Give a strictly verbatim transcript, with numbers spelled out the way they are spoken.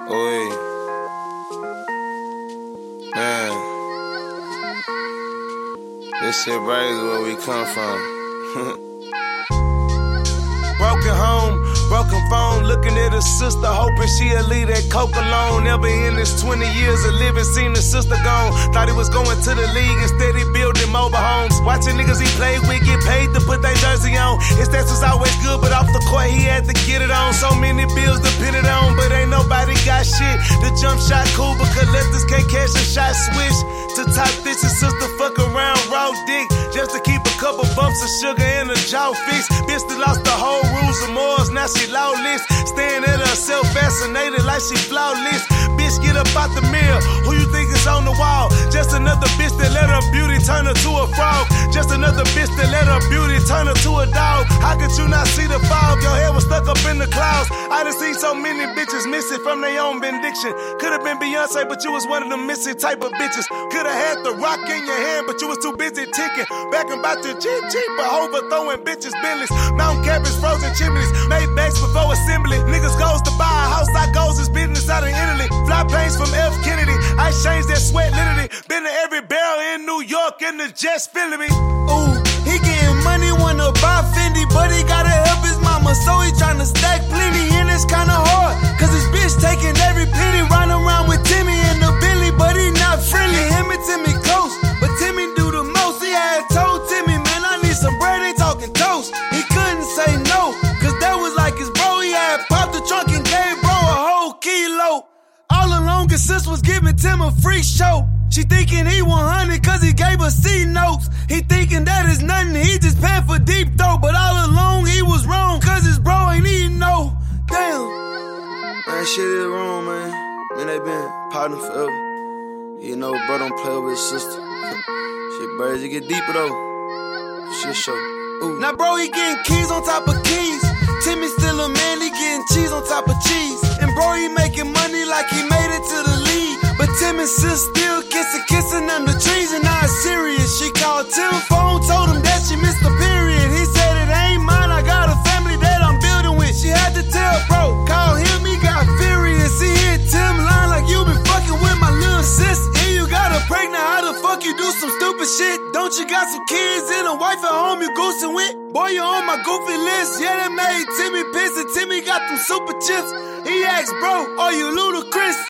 Oi. Man. This shit right is where we come from. Broken home, broken phone, looking at her sister, hoping she'll leave that coke alone. Never in his twenty years of living, seen his sister gone. Thought he was going to the league, instead he building mobile homes. Watching niggas he played with get paid to put their jersey on. His stats was always good, but off the court he had to get it on. So many bills depended on, but ain't nobody got shit. The jump shot cool, but collectors can't catch a shot switch. To top this, his sister fuck around, raw dick, just to keep a couple bumps of sugar in her jaw fix. Bitch that lost the whole rules of morals, now she lawless. Staring at herself, fascinated like she flawless. Bitch, get up out the mirror, who you think is on the wall? Just another bitch that let her beauty turn her to a frog. Just another bitch that let her beauty turn her to a dog. How could you not see the fog? Your head was stuck up in the clouds. I done seen so many bitches missing from their own benediction. Could've been Beyonce, but you was one of them missing type of bitches. Could've had the rock in your hand, but you was too busy ticking. Back about your Jeep, Jeep, but overthrowing bitches, Bentleys. Mountain cabins, frozen chimneys, made bags before assembly. Niggas goes to buy a house, I goes is business out of Italy. Fly planes from F. Kennedy, I changed that sweat literally. Been to every barrel in New York and the jets feeling me. Ooh, he getting money, wanna buy Fendi, but he gotta help his mama, so he tryna stack plenty. And it's kinda hard, cause his bitch taking every penny. Riding around with Timmy in the Billy, but he not friendly. Him and Timmy close, but Timmy do the most. He had told Timmy, man, I need some bread, ain't talking toast. He couldn't say no, cause that was like his bro. He had popped the trunk and gave bro a whole kilo. All along his sis was giving Tim a free show. She thinking he one hundred cause he gave her C notes. He thinking that is nothing, he just paying for deep throat. But all along he was wrong, cause his bro ain't even know. Damn. Man, shit is wrong, man. Man, they been partnering forever. You know, bro don't play with his sister. Shit, bro, it get deeper though. Shit show. Ooh. Now bro, he getting keys on top of keys. Timmy still a man, he getting cheese on top of cheese. And bro, he making money like he made it to the league. But Tim and sis still kissing, kissing under trees. And now it's serious. She called Tim phone, told him that she missed the period. He said it ain't mine, I got a family that I'm building with. She had to tell bro, call him, he got furious. He hit Tim line like you been fucking with my little sis. And you got her pregnant, how the fuck you do some stupid shit? Don't you got some kids and a wife at home you goosing with? Boy, you on my goofy list. Yeah, that made Timmy piss, and Timmy got them super chips. He asked bro, are you Ludacris?